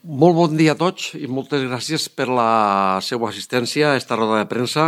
Molt bon dia a tots i moltes gràcies per la seva assistència a aquesta roda de premsa.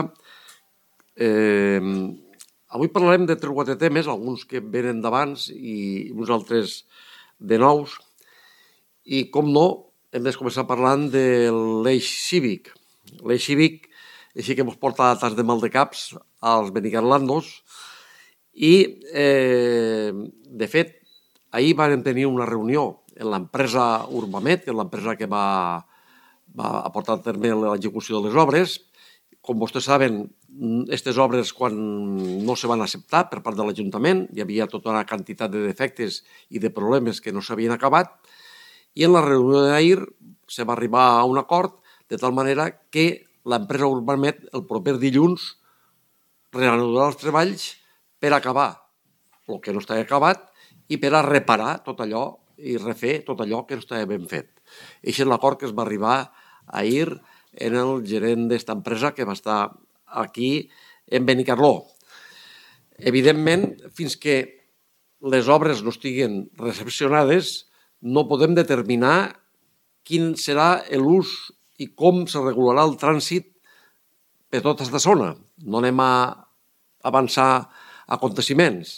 Avui parlarem de 3 o 4 temes, alguns que venen d'abans i uns altres de nous. I, com no, hem de començar parlant de l'eix cívic. L'eix cívic així que ens porta tants de mal de caps als benicarlandos i, de fet, ahir vam tenir una reunió en l'empresa Urbamet, que és l'empresa que va portar a terme l'execució de les obres. Com vostès saben, aquestes obres, quan no se van acceptar per part de l'Ajuntament, hi havia tota una quantitat de defectes i de problemes que no s'havien acabat, i en la reunió d'ahir se va arribar a un acord de tal manera que l'empresa Urbamet el proper dilluns reanudarà els treballs per acabar el que no estava acabat i per a reparar tot allò i refer tot allò que no estava ben fet. Aquest és l'acord que es va arribar ahir en el gerent d'esta empresa que va estar aquí en Benicarló. Evidentment, fins que les obres no estiguen recepcionades, no podem determinar quin serà l'ús i com se regularà el trànsit per tota aquesta zona. No anem a avançar aconteciments.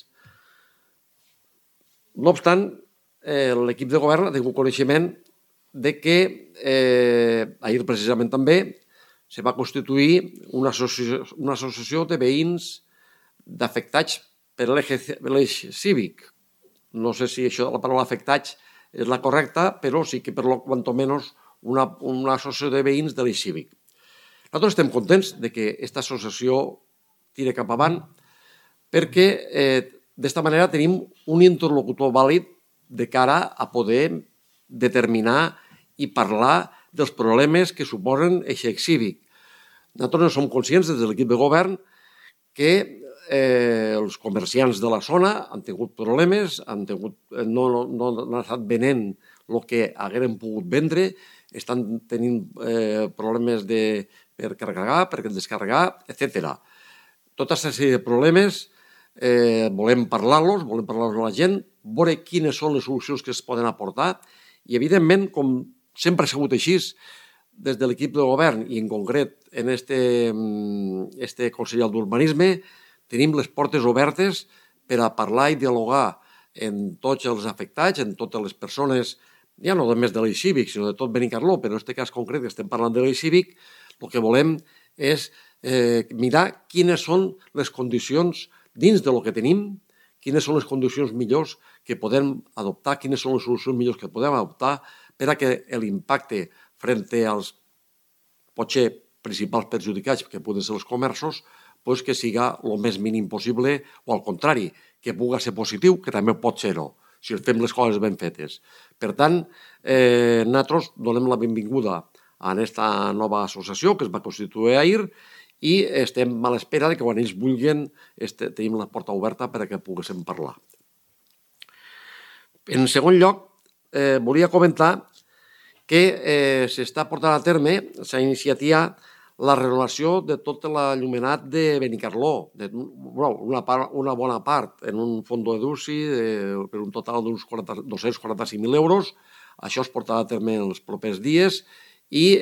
No obstant, l'equip de govern ha tingut coneixement de que ahir precisament també se va constituir una associació de veïns d'afectats per l'eix cívic. No sé si això, la paraula afectats és la correcta, però sí que per lo quanto menos una associació de veïns de l'eix cívic. Nosaltres estem contents de que aquesta associació tiri cap avant perquè d'esta manera tenim un interlocutor vàlid de cara a poder determinar i parlar dels problemes que suposen aquest cívic. Nosaltres no som conscients des de l'equip de govern que els comerciants de la zona han tingut problemes, no han estat venent el que hagueren pogut vendre, estan tenint problemes per carregar, per descarregar, etc. Tota aquesta sèrie de problemes volem parlar-los amb la gent, veure quines són les solucions que es poden aportar i, evidentment, com sempre ha sigut així, des de l'equip de govern i, en concret, en este Consell d'Urbanisme, tenim les portes obertes per a parlar i dialogar amb tots els afectats, amb totes les persones, ja no només de l'eix cívic, sinó de tot Benicarló, però en aquest cas concret que estem parlant de l'eix cívic, el que volem és mirar quines són les condicions dins del que tenim, quines són les condicions millors que podem adoptar, quines són les solucions millors que podem adoptar per a que l'impacte frente als potser principals perjudicats, que poden ser els comerços, que siga el més mínim possible o, al contrari, que pugui ser positiu, que també pot ser-ho, si fem les coses ben fetes. Per tant, nosaltres donem la benvinguda a aquesta nova associació que es va constituir ahir i estem a l'espera que quan ells vulguin tenim la porta oberta perquè poguéssim parlar. En segon lloc, volia comentar que s'està portant a terme, s'ha iniciat ja la renovació de tot l'allumenat de Benicarló, una bona part en un fons d'uci per un total d'uns 245.000 euros. Això es portarà a terme en els propers dies i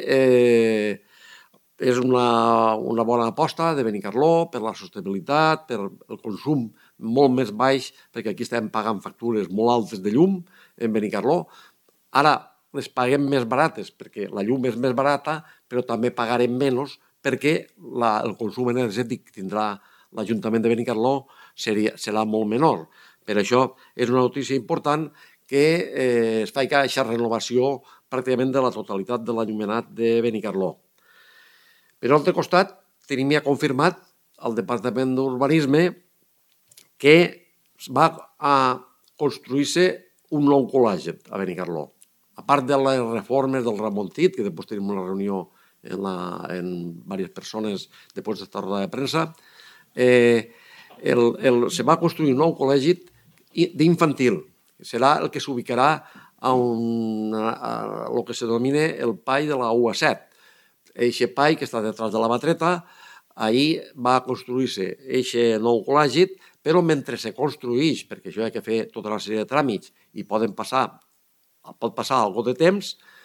és una bona aposta de Benicarló per la sostenibilitat, per el consum molt més baix, perquè aquí estem pagant factures molt altes de llum en Benicarló. Ara les paguem més barates perquè la llum és més barata, però també pagarem menys perquè el consum energètic que tindrà l'Ajuntament de Benicarló serà molt menor. Per això és una notícia important que es faci aquesta renovació pràcticament de la totalitat de l'allumenat de Benicarló. Per l'altre costat, tenim ja confirmat al Departament d'Urbanisme que va a construir-se un nou col·legi a Benicarló. A part de les reformes del remontit, que després tenim una reunió amb diverses persones després d'esta roda de premsa, se va construir un nou col·legi d'infantil. Serà el que s'ubicarà a el que se denomina el PAI de la UA7. Eixe PAI que està detrás de la Batreta, ahir va construir-se eixe nou col·legi, però mentre se construeix, perquè això hi ha que fer tota una sèrie de tràmits i pot passar algun de temps,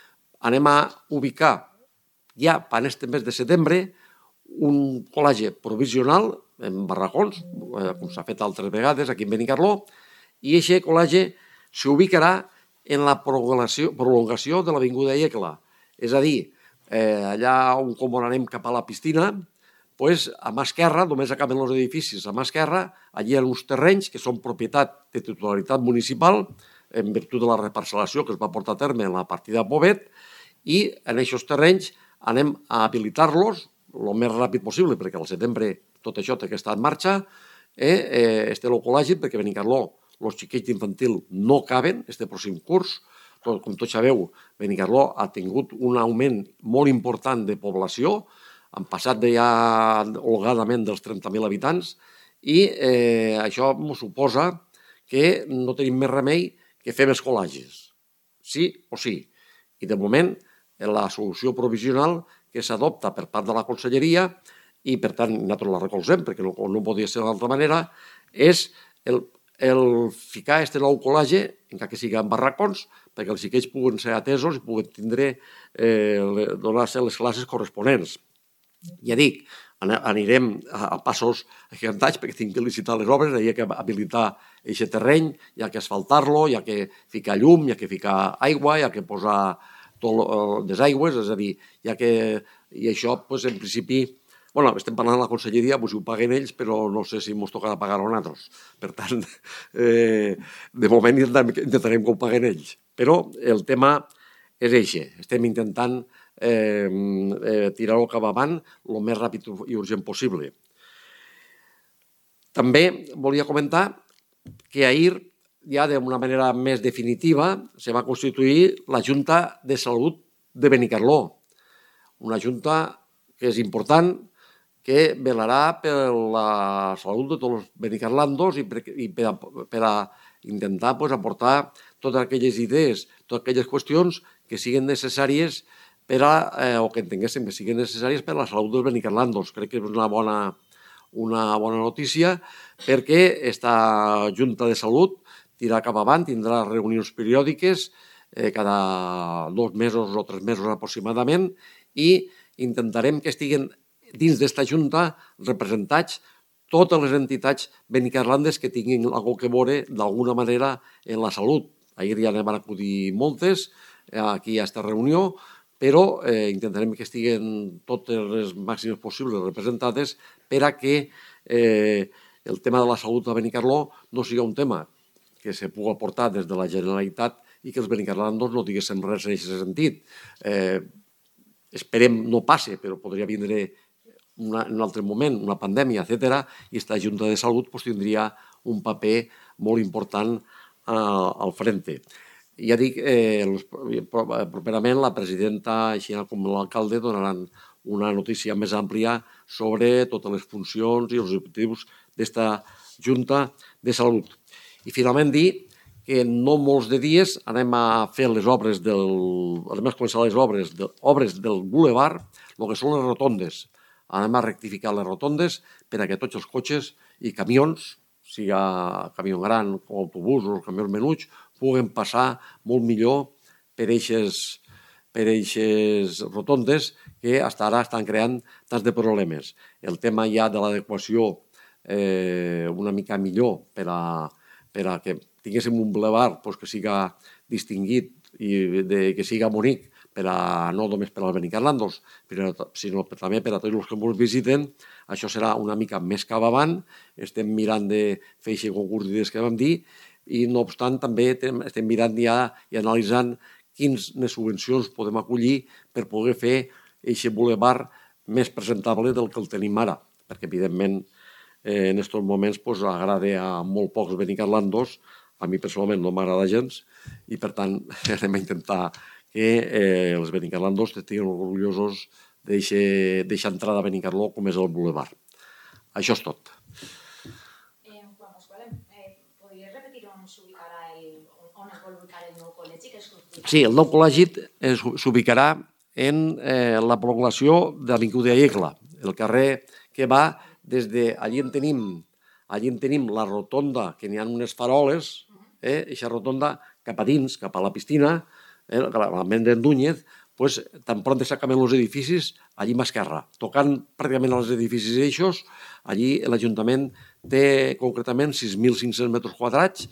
anem a ubicar ja per aquest mes de setembre un col·legi provisional en barracons, com s'ha fet altres vegades aquí en Benicarló, i aquest col·legi s'ubicarà en la prolongació de l'Avinguda Iecla. És a dir, allà on anem cap a la piscina, a mà esquerra, només acaben els edificis, a mà esquerra, allí hi ha uns terrenys que són propietat de titularitat municipal, en virtut de la reparcel·lació que es va portar a terme en la partida Pobet, i en aquests terrenys anem a habilitar-los el més ràpid possible, perquè al setembre tot això té que estar en marxa, este col·legi, perquè a Benicarló els xiquets d'infantil no caben, este pròxim curs, com tots sabeu, Benicarló ha tingut un augment molt important de població, han passat ja holgadament dels 30.000 habitants i això ens suposa que no tenim més remei que fer més col·legis, sí o sí. I de moment la solució provisional que s'adopta per part de la Conselleria i per tant nosaltres la recolzem perquè no podia ser d'altra manera és el ficar aquest nou col·legi, encara que sigui en barracons, perquè els xiquets puguen ser atesos i puguen tindre, donar-se les classes corresponents. Ja dic, anirem a passos gigantats perquè tinc que licitar les obres, hi ha que habilitar aquest terreny, hi ha que asfaltar-lo, hi ha que ficar llum, hi ha que ficar aigua, hi ha que posar les aigües, és a dir, i això, en principi, estem parlant de la Conselleria, ho paguen ells, però no sé si ens tocarà pagar-ho a nosaltres. Per tant, de moment intentarem que ho paguen ells. Però el tema és aquest. Estem intentant tirar-ho cap avant el més ràpid i urgent possible. També volia comentar que ahir, ja d'una manera més definitiva, se va constituir la Junta de Salut de Benicarló. Una junta que és important, que velarà per la salut de tots els benicarlandos i per a intentar aportar totes aquelles idees, totes aquelles qüestions que siguin necessàries o que entenguéssim que siguin necessàries per a la salut dels benicarlandos. Crec que és una bona notícia perquè aquesta Junta de Salut tirarà cap avant, tindrà reunions periòdiques cada 2 mesos o 3 mesos aproximadament i intentarem que estiguin dins d'esta Junta representats totes les entitats benicarlandes que tinguin alguna cosa a veure d'alguna manera en la salut. Ahir ja n'hi van acudir moltes aquí a aquesta reunió, però intentarem que estiguen totes les màximes possibles representades per a que el tema de la salut a Benicarló no sigui un tema que se pugui aportar des de la Generalitat i que els benicarlandos no diguéssim res en aquest sentit. Esperem no passe, però podria vindre en un altre moment, una pandèmia, etc. I aquesta Junta de Salut tindria un paper molt important al frente. Ja dic, properament la presidenta, així com l'alcalde, donaran una notícia més àmplia sobre totes les funcions i els objectius d'aquesta Junta de Salut. I finalment dir que no molts de dies anem a fer les obres anem a començar les obres del boulevard, el que són les rotondes. Anem a rectificar les rotondes per a que tots els cotxes i camions, sigui camió gran o autobusos o camions menuts, puguen passar molt millor per aquestes rotondes que fins ara estan creant tants de problemes. El tema ja de l'adequació una mica millor per a que tinguéssim un boulevard que siga distingit i que siga bonic no només per als benicarlandos, sinó també per a tots els que ens visiten. Això serà una mica més cap avant. Estem mirant de fer aquest concurs d'idees que vam dir i, no obstant, també estem mirant ja i analitzant quines subvencions podem acollir per poder fer aquest boulevard més presentable del que el tenim ara, perquè, evidentment, en aquests moments agrada a molt pocs benicarlandos. A mi personalment no m'agrada gens i, per tant, anem a intentar que els benicarlandos estiguin orgullosos d'aquesta entrada a Benicarló com és el boulevard. Això és tot. Juan Pasqual, podries repetir on es vol ubicar el nou col·legi? Sí, el nou col·legi s'ubicarà en la prolongació de l'Avinguda Iecla, el carrer que va des de... Allí en tenim la rotonda, que n'hi ha unes faroles, aquesta rotonda cap a dins, cap a la piscina, l'alment d'en Núñez, pues, tan pront s'acaben els edificis, allí a mà esquerra, tocant pràcticament als edificis eixos, allí l'Ajuntament té concretament 6.500 metres quadrats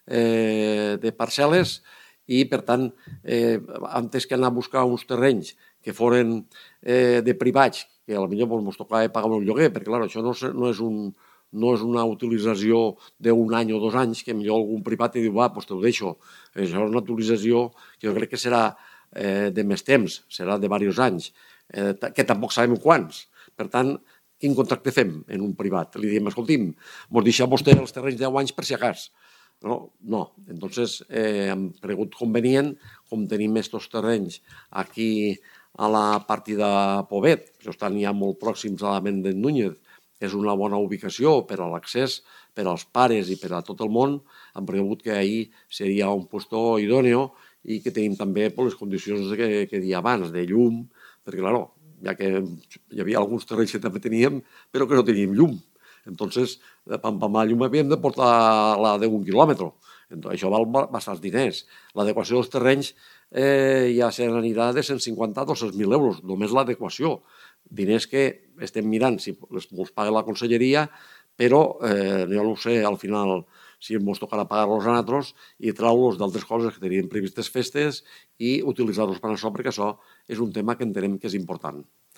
de parcel·les i, per tant, antes que anar a buscar uns terrenys que foren de privats, que potser ens tocava pagar un lloguer, perquè, clar, això no és una utilització d'un any o 2 anys, que millor algun privat i diu, va, doncs te ho deixo. Això és una utilització que jo crec que serà de més temps, serà de diversos anys, que tampoc sabem quants. Per tant, quin contracte fem en un privat? Li diem, escolti'm, mos deixa vostè els terrenys 10 anys per si acas. No. Entonces, hem cregut convenient, com tenim aquests terrenys aquí a la partida Pobet, que estan ja molt pròxims a la Méndez Núñez, és una bona ubicació per a l'accés, per als pares i per a tot el món, hem cregut que ahir seria un puesto idòneo i que tenim també les condicions que deia abans, de llum, perquè, clar, ja que hi havia alguns terrenys que també teníem, però que no teníem llum. Entonces, per la llum havíem de portar la d'un quilòmetre. Això val bastants diners. L'adequació dels terrenys ja se n'anirà de 150 a 200.000 euros, només l'adequació. Diners que estem mirant si els paga la conselleria, però jo no ho sé, al final, si ens tocarà pagar-los a nosaltres i treure-los d'altres coses que teníem previstes festes i utilitzar-los per això, perquè això és un tema que entenem que és important.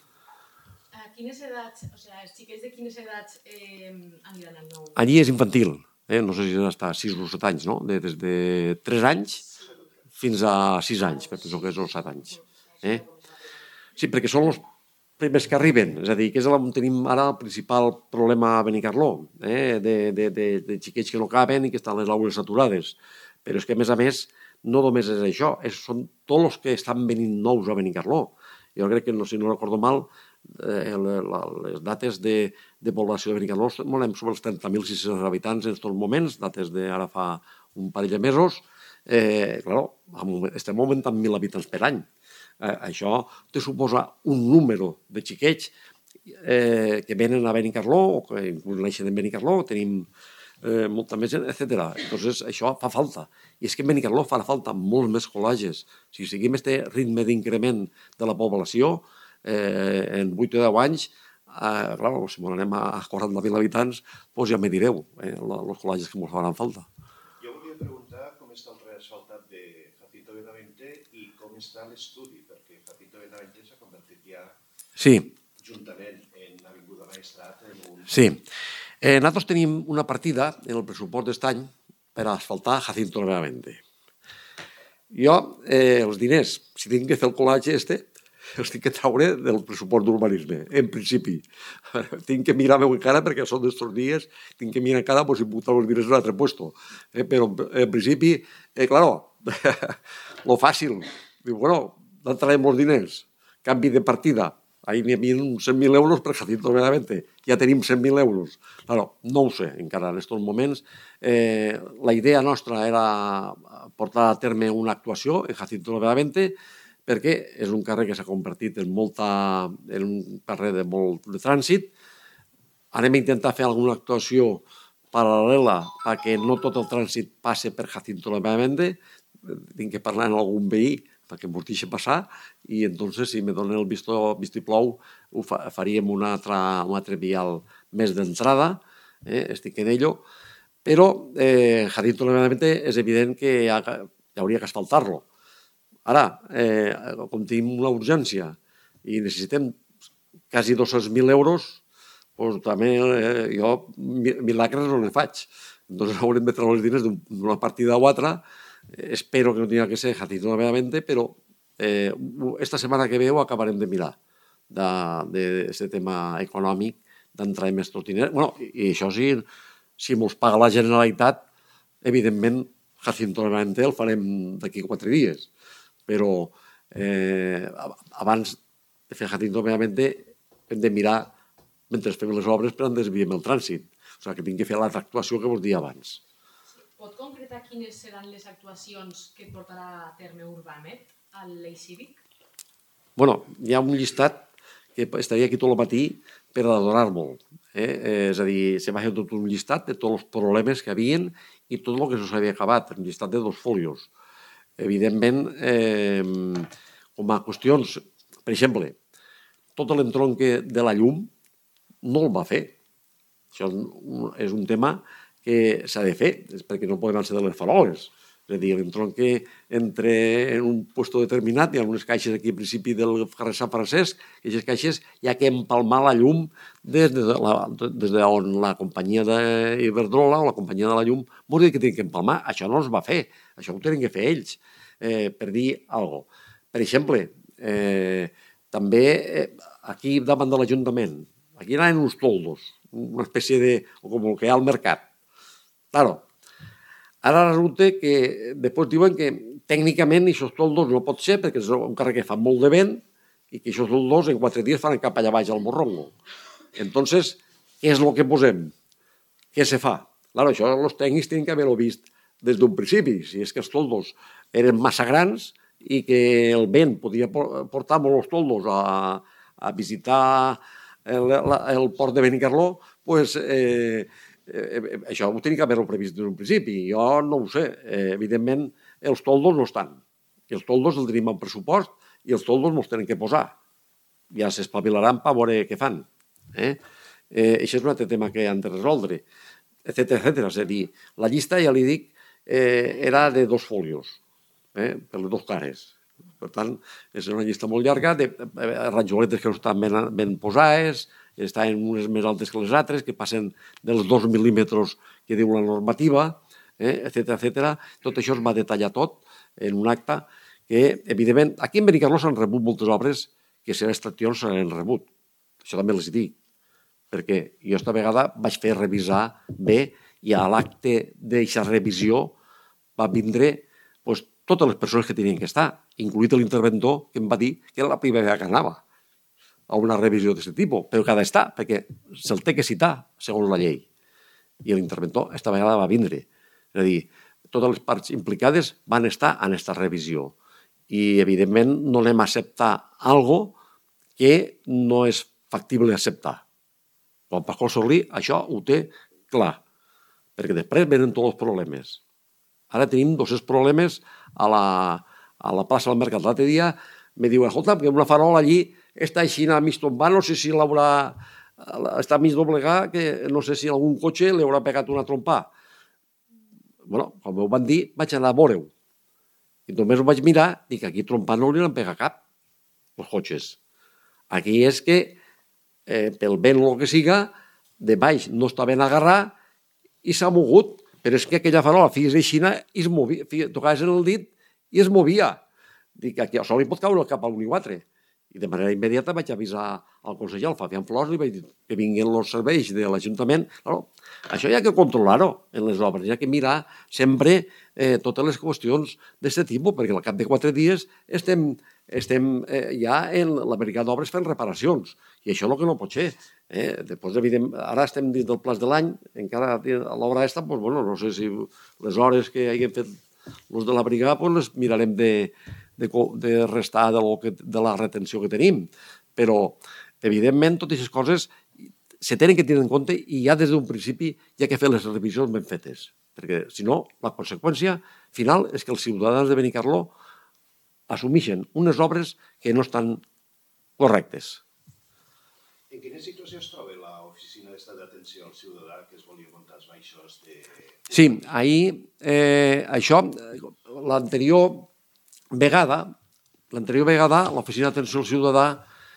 A quines edats, o sigui, els xiquets de quines edats aniran al nou? Allí és infantil, no sé si està 6 o 7 anys, no? Des de 3 anys fins a 6 anys, perquè penso que és els 7 anys. Sí, perquè són els primers que arriben, és a dir, que és on tenim ara el principal problema a Benicarló, de xiquets que no caben i que estan les aules saturades. Però és que, a més, no només és això, són tots els que estan venint nous a Benicarló. Jo crec que, si no recordo mal, les dates de població de Benicarló anem sobre els 30.600 habitants en aquests moments, dates d'ara fa un parell de mesos. Estem augmentant 1.000 habitants per any. Això te suposa un número de xiquets que venen a Benicarló o que neixen en Benicarló, tenim molta més gent, etc. Entonces, això fa falta. I és que en Benicarló fa falta molts més col·legis. Si seguim aquest ritme d'increment de la població, en 8 o 10 anys, si anem a 40.000 habitants, doncs ja me direu els col·legis que ens faran falta. Jo volia preguntar com està el reasfaltat de Jacinto Benavente i com està l'estudi, perquè Jacinto Benavente s'ha convertit ja juntament en Avinguda Maestrat. Sí. Nosaltres tenim una partida en el pressupost d'aquest any per asfaltar Jacinto Benavente. Jo, els diners, si tinc que fer el col·legi els tinc que traure del pressupost d'urbanisme, en principi. Tinc que mirar-me encara, perquè són d'estos dies, tinc que mirar encara si puc treure els diners en un altre puesto. Però, en principi, claro, lo fàcil. Diu, bueno, d'on traiem els diners? Canvi de partida. Ahir n'hi havia uns 100.000 euros per Jacinto Benavente. Ja tenim 100.000 euros. Claro, no ho sé encara en aquests moments. La idea nostra era portar a terme una actuació en Jacinto Benavente, perquè és un carrer que s'ha convertit en un carrer de molt de trànsit. Anem a intentar fer alguna actuació paral·lela perquè no tot el trànsit passe per Jacinto Benavente. Tinc que parlar amb algun veí perquè m'ho deixi passar i entonces si me donen el vistiplau faríem un altre vial més d'entrada, estic en ello, però Jacinto Benavente és evident que hi hauria que asfaltar-lo. Ara, com tenim una urgència i necessitem quasi 200.000 euros, doncs també jo milagres no ne faig. Doncs haurem de treure els diners d'una partida o altra. Espero que no tingui que ser Jacinto Benavente, però esta setmana que ve ho acabarem de mirar, d'aquest tema econòmic, d'entrar en aquests diners. I això sí, si mos paga la Generalitat, evidentment, Jacinto Benavente el farem d'aquí 4 dies. Però abans de fer Jacinto Benavente hem de mirar, mentre fem les obres, per on desviem el trànsit. O sigui, que tinc que fer l'altra actuació que vos dia abans. Pot concretar quines seran les actuacions que portarà a terme Urbamet a l'Eix Cívic? Hi ha un llistat que estaria aquí tot el matí per adorar-me'l. És a dir, se va fer tot un llistat de tots els problemes que hi havia i tot el que no s'havia acabat, un llistat de 2 folios. Evidentment, com a qüestions, per exemple, tot l'entronque de la llum no el va fer. Això és un tema que s'ha de fer, perquè no poden ser de les faroles. És a dir, l'entronque entre en un lloc determinat, hi ha unes caixes aquí al principi del carrer Sant Francesc, i aquestes caixes hi ha que empalmar la llum des d'on la companyia d'Iberdrola o la companyia de la llum vol dir que tenen que empalmar. Això no es va fer, això ho tenen que fer ells, per dir alguna cosa. Per exemple, també aquí davant de l'Ajuntament, aquí anaven uns toldos, una espècie de, com el que hi ha al mercat. Claro, ara resulta que després diuen que tècnicament aquests toldos no pot ser perquè és un carrer que fa molt de vent i que aquests toldos en 4 dies fan cap allà baix al Morrongo. Entonces, què és el que posem? Què se fa? Claro, això els tècnics tenen que haver-ho vist des d'un principi. Si és que els toldos eren massa grans i que el vent podia portar molt els toldos a visitar el port de Benicarló, doncs això ho tenia que haver-ho previst des d'un principi. Jo no ho sé. Evidentment, els toldos no estan. Els toldos els tenim en pressupost i els toldos no els tenen que posar. Ja s'espavilaran per veure què fan. Això és un altre tema que han de resoldre, etcètera. És a dir, la llista, ja li dic, era de 2 folios, per les 2 cares. Per tant, és una llista molt llarga de rajoletes que no estan ben posades, estan unes més altes que les altres, que passen dels 2 mil·límetres que diu la normativa, etcètera. Tot això es va detallar tot en un acte que, evidentment, aquí en Benicarló s'han rebut moltes obres que si eren extraccions s'han rebut. Això també els dic, perquè jo esta vegada vaig fer revisar bé i a l'acte d'aquesta revisió va vindre totes les persones que tenien que estar, incluït l'interventor que em va dir que era la primera vegada que anava a una revisió d'aquest tipus, però que ha d'estar, perquè se'l té que citar, segons la llei. I l'interventor esta vegada va vindre. És a dir, totes les parts implicades van estar en aquesta revisió. I, evidentment, no anem a acceptar algo que no és factible acceptar. Quan Pasqual Sorlí això ho té clar, perquè després venen tots els problemes. Ara tenim 200 problemes a la plaça del Mercat. L'altre dia me diu, escolta, que una farola allí està així a mig tombar, no sé si l'haurà... Està mig doblegar, que no sé si algun cotxe li haurà pegat una trompa. Bueno, com m'ho van dir, vaig anar a veure-ho. I només ho vaig mirar, dic, aquí trompa no li han pegat cap, els cotxes. Aquí és que, pel vent o el que siga, de baix no està ben agarrat i s'ha mogut. Però és que aquella farola, figues aixina, tocaves en el dit i es movia. Dic, aquí això li pot caure cap a l'1-4. I de manera immediata vaig avisar al conseller, al Fabián Flors, i vaig dir que vinguin els serveis de l'Ajuntament. Això hi ha que controlar-ho en les obres, hi ha que mirar sempre totes les qüestions d'aquest tipus, perquè al cap de 4 dies estem ja en la brigada d'obres fent reparacions, i això és el que no pot ser. Després, ara estem dins del plaç de l'any, encara a l'obra aquesta, no sé si les hores que hagin fet els de la brigada les mirarem de restar de la retenció que tenim, però evidentment totes aquestes coses se tenen que tenir en compte i ja des d'un principi hi ha que fer les revisions ben fetes, perquè si no la conseqüència final és que els ciutadans de Benicarló assumeixen unes obres que no estan correctes. En quina situació es troba l'oficina d'estat d'atenció al ciutadà que es volia muntar els baixos de... Sí, ahir això, l'anterior vegada, l'oficina d'atenció al ciutadà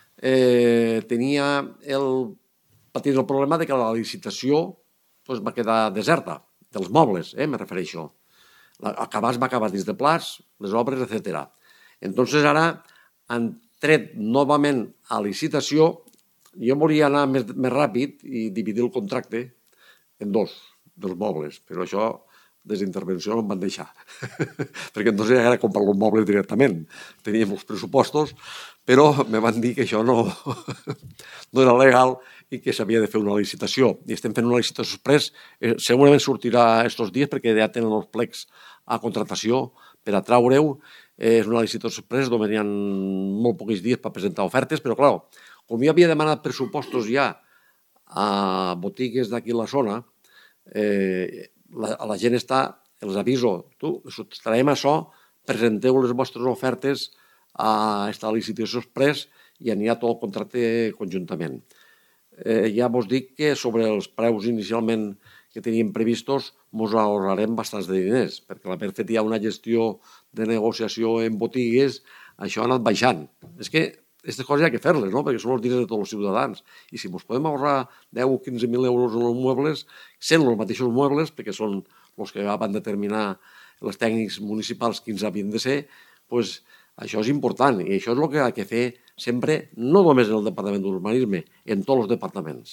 patia el problema que la licitació va quedar deserta, dels mobles, me refereixo. Va acabar dins de plats, les obres, etc. Entonces ara han tret novament a licitació. Jo volia anar més ràpid i dividir el contracte en 2 dels mobles, però això des d'intervenció no em van deixar, perquè entonces era comprar els mobles directament. Teníem els pressupostos, però me van dir que això no era legal i que s'havia de fer una licitació. I estem fent una licitació express, segurament sortirà aquests dies perquè ja tenen els plecs a contratació per a traure-ho. És una licitació express on venien molt pocs dies per presentar ofertes, però clar, com jo havia demanat pressupostos ja a botigues d'aquí a la zona, la gent està, els aviso, estarem a això, presenteu les vostres ofertes a esta licitació express i anirà tot el contracte conjuntament. Ja vos dic que sobre els preus inicialment que teníem previstos ens ahorrarem bastants de diners, perquè l'haver fet ja una gestió de negociació en botigues, això ha anat baixant. És que aquestes coses hi ha que fer-les, no? Perquè són els diners de tots els ciutadans. I si ens podem ahorrar 10 o 15.000 euros en els muebles, sent els mateixos muebles, perquè són els que van determinar els tècnics municipals quins havien de ser, doncs això és important i això és el que ha de fer sempre, no només en el Departament d'Urbanisme, en tots els departaments.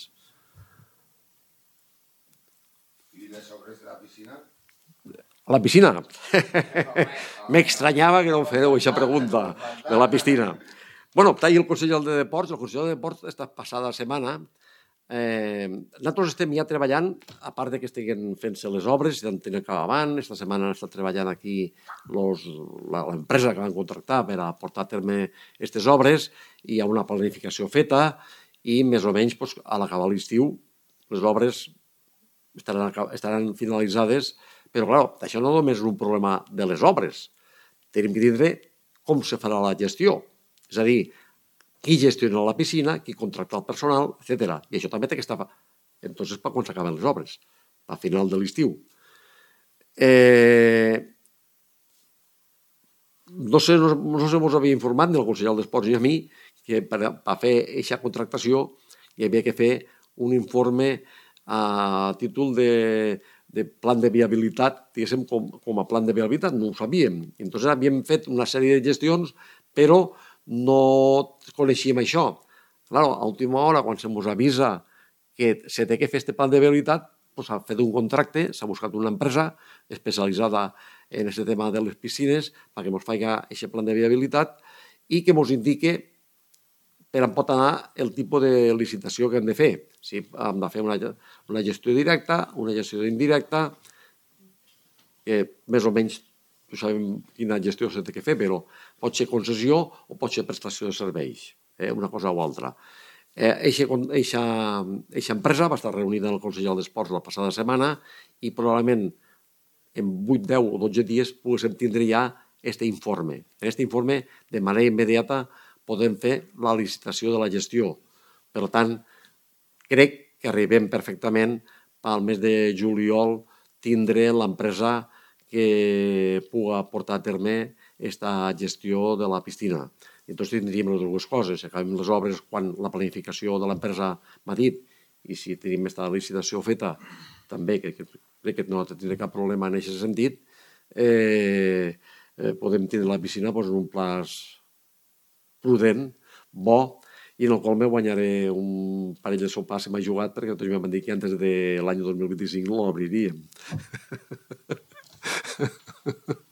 I les obres de la piscina? La piscina? M'extranyava que no em fèieu aquesta pregunta de la piscina. Bueno, està ahí el Consell de Deports. El Consell de Deports esta passada setmana nosaltres estem ja treballant, a part que estiguen fent-se les obres, estan tenint acabament, esta setmana està treballant aquí l'empresa que van contractar per a portar a terme aquestes obres, i hi ha una planificació feta i més o menys a l'acabar l'estiu les obres estaran finalitzades, però clar, això no només és un problema de les obres, tenim que tindre com se farà la gestió, és a dir, qui gestiona la piscina, qui contracta el personal, etc. I això també té que estar entonces per quan s'acaben les obres, a final de l'estiu. No sé si us havia informat ni el conseller d'Esports ni a mi que per fer aquesta contractació hi havia que fer un informe a títol de plan de viabilitat, diguéssim, com a plan de viabilitat, no ho sabíem. Entonces havíem fet una sèrie de gestions, però no coneixíem això. Clar, a última hora, quan se ens avisa que se té que fer aquest plan de viabilitat, s'ha fet un contracte, s'ha buscat una empresa especialitzada en aquest tema de les piscines perquè ens faci aquest plan de viabilitat i que ens indique per on pot anar el tipus de licitació que hem de fer. Si hem de fer una gestió directa, una gestió indirecta, que més o menys sabem quina gestió s'ha de fer, però pot ser concessió o pot ser prestació de serveis, una cosa o altra. Eixa empresa va estar reunida en el Consell d'Esports la passada setmana i probablement en 8, 10 o 12 dies poguéssim tindre ja aquest informe. En aquest informe, de manera immediata, podem fer la licitació de la gestió. Per tant, crec que arribem perfectament pel mes de juliol tindre l'empresa que pugui portar a terme aquesta gestió de la piscina. Entonces tindríem les dues coses. Acabem les obres quan la planificació de l'empresa m'ha dit i si tenim aquesta licitació feta també, que crec que no tindré cap problema en aquest sentit, podem tindre la piscina en un plaç prudent, bo, i en el qual me guanyaré un parell de sopars que m'ha jugat perquè tots m'han dit que antes de l'any 2025 no l'obriríem.